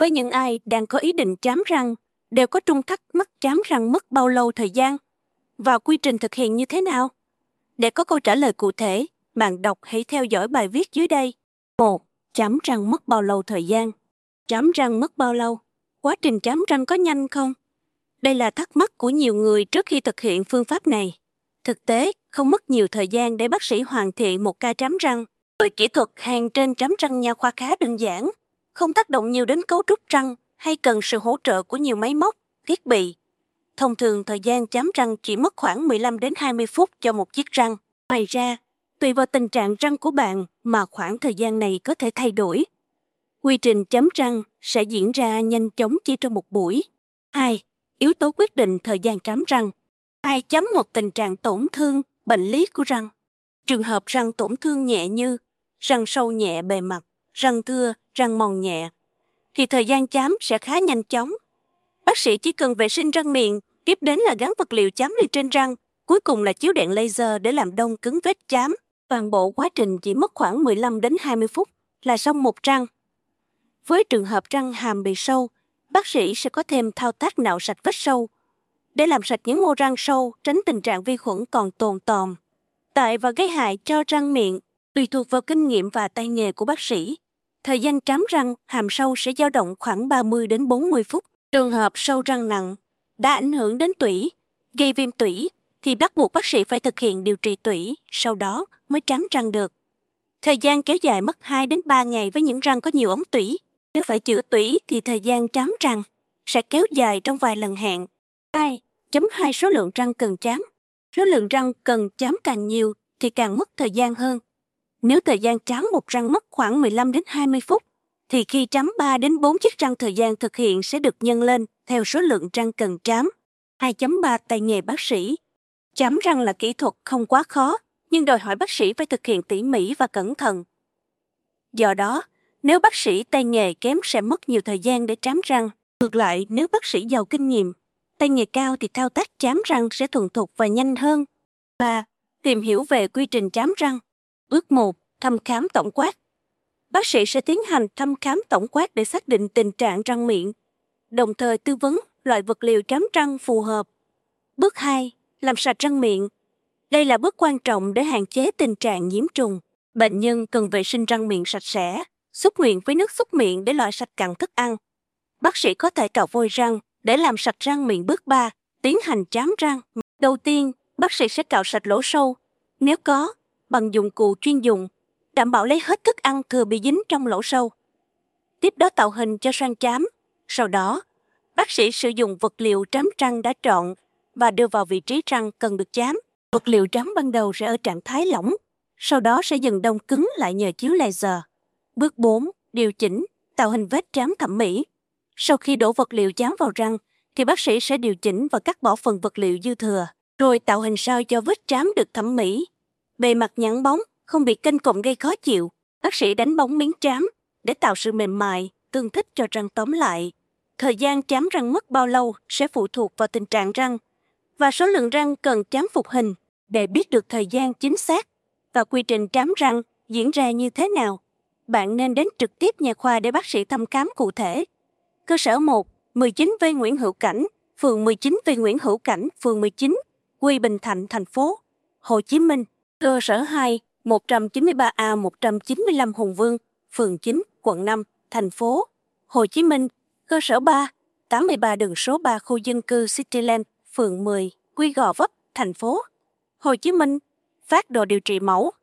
Với những ai đang có ý định chám răng, đều có chung thắc mắc chám răng mất bao lâu thời gian và quy trình thực hiện như thế nào? Để có câu trả lời cụ thể, bạn đọc hãy theo dõi bài viết dưới đây. 1. Chám răng mất bao lâu thời gian? Chám răng mất bao lâu? Quá trình chám răng có nhanh không? Đây là thắc mắc của nhiều người trước khi thực hiện phương pháp này. Thực tế, không mất nhiều thời gian để bác sĩ hoàn thiện một ca chám răng. Bởi kỹ thuật hàn trên chám răng nha khoa khá đơn giản, không tác động nhiều đến cấu trúc răng hay cần sự hỗ trợ của nhiều máy móc, thiết bị. Thông thường thời gian chám răng chỉ mất khoảng 15 đến 20 phút cho một chiếc răng. Ngoài ra, tùy vào tình trạng răng của bạn mà khoảng thời gian này có thể thay đổi. Quy trình chám răng sẽ diễn ra nhanh chóng chỉ trong một buổi. 2. Yếu tố quyết định thời gian chám răng. Ai chấm một tình trạng tổn thương, bệnh lý của răng. Trường hợp răng tổn thương nhẹ như răng sâu nhẹ bề mặt, răng thưa, răng mòn nhẹ, thì thời gian chám sẽ khá nhanh chóng. Bác sĩ chỉ cần vệ sinh răng miệng, tiếp đến là gắn vật liệu chám lên trên răng, cuối cùng là chiếu đèn laser để làm đông cứng vết chám. Toàn bộ quá trình chỉ mất khoảng 15 đến 20 phút là xong một răng. Với trường hợp răng hàm bị sâu, bác sĩ sẽ có thêm thao tác nạo sạch vết sâu để làm sạch những mô răng sâu, tránh tình trạng vi khuẩn còn tồn tòm tại và gây hại cho răng miệng. Tùy thuộc vào kinh nghiệm và tay nghề của bác sĩ, thời gian chám răng hàm sâu sẽ dao động khoảng 30 đến 40 phút. Trường hợp sâu răng nặng đã ảnh hưởng đến tủy, gây viêm tủy, thì bắt buộc bác sĩ phải thực hiện điều trị tủy, sau đó mới chám răng được. Thời gian kéo dài mất 2 đến 3 ngày với những răng có nhiều ống tủy. Nếu phải chữa tủy thì thời gian chám răng sẽ kéo dài trong vài lần hẹn. 2. Số lượng răng cần chám. Số lượng răng cần chám càng nhiều thì càng mất thời gian hơn. Nếu thời gian chám một răng mất khoảng 15 đến 20 phút, thì khi chám 3 đến 4 chiếc răng thời gian thực hiện sẽ được nhân lên theo số lượng răng cần chám. 2.3 Tay nghề bác sĩ. Chám răng là kỹ thuật không quá khó, nhưng đòi hỏi bác sĩ phải thực hiện tỉ mỉ và cẩn thận. Do đó, nếu bác sĩ tay nghề kém sẽ mất nhiều thời gian để chám răng. Ngược lại, nếu bác sĩ giàu kinh nghiệm, tay nghề cao thì thao tác chám răng sẽ thuần thục và nhanh hơn. 3. Tìm hiểu về quy trình chám răng. Bước 1. Thăm khám tổng quát. Bác sĩ sẽ tiến hành thăm khám tổng quát để xác định tình trạng răng miệng, đồng thời tư vấn loại vật liệu chám răng phù hợp. Bước 2. Làm sạch răng miệng. Đây là bước quan trọng để hạn chế tình trạng nhiễm trùng. Bệnh nhân cần vệ sinh răng miệng sạch sẽ, xúc miệng với nước xúc miệng để loại sạch cặn thức ăn. Bác sĩ có thể cạo vôi răng để làm sạch răng miệng. Bước 3. Tiến hành chám răng. Đầu tiên, bác sĩ sẽ cạo sạch lỗ sâu, nếu có, bằng dụng cụ chuyên dụng, đảm bảo lấy hết thức ăn thừa bị dính trong lỗ sâu. Tiếp đó tạo hình cho xoang chám. Sau đó, bác sĩ sử dụng vật liệu chám răng đã chọn và đưa vào vị trí răng cần được chám. Vật liệu chám ban đầu sẽ ở trạng thái lỏng, sau đó sẽ dần đông cứng lại nhờ chiếu laser. Bước 4. Điều chỉnh, tạo hình vết chám thẩm mỹ. Sau khi đổ vật liệu chám vào răng, thì bác sĩ sẽ điều chỉnh và cắt bỏ phần vật liệu dư thừa, rồi tạo hình sao cho vết chám được thẩm mỹ. Bề mặt nhẵn bóng, không bị kênh cộm gây khó chịu. Bác sĩ đánh bóng miếng chám để tạo sự mềm mại, tương thích cho răng. Tóm lại, thời gian chám răng mất bao lâu sẽ phụ thuộc vào tình trạng răng và số lượng răng cần chám phục hình. Để biết được thời gian chính xác và quy trình chám răng diễn ra như thế nào, bạn nên đến trực tiếp nha khoa để bác sĩ thăm khám cụ thể. Cơ sở 1, 19V Nguyễn Hữu Cảnh, phường 19V Nguyễn Hữu Cảnh, phường 19, Quy Bình Thạnh, thành phố Hồ Chí Minh. Cơ sở 2, 193A 195 Hùng Vương, phường 9, quận 5, thành phố Hồ Chí Minh. Cơ sở 3, 83 đường số 3 khu dân cư Cityland, phường 10, Quy Gò Vấp, thành phố Hồ Chí Minh. Phác đồ điều trị mẫu.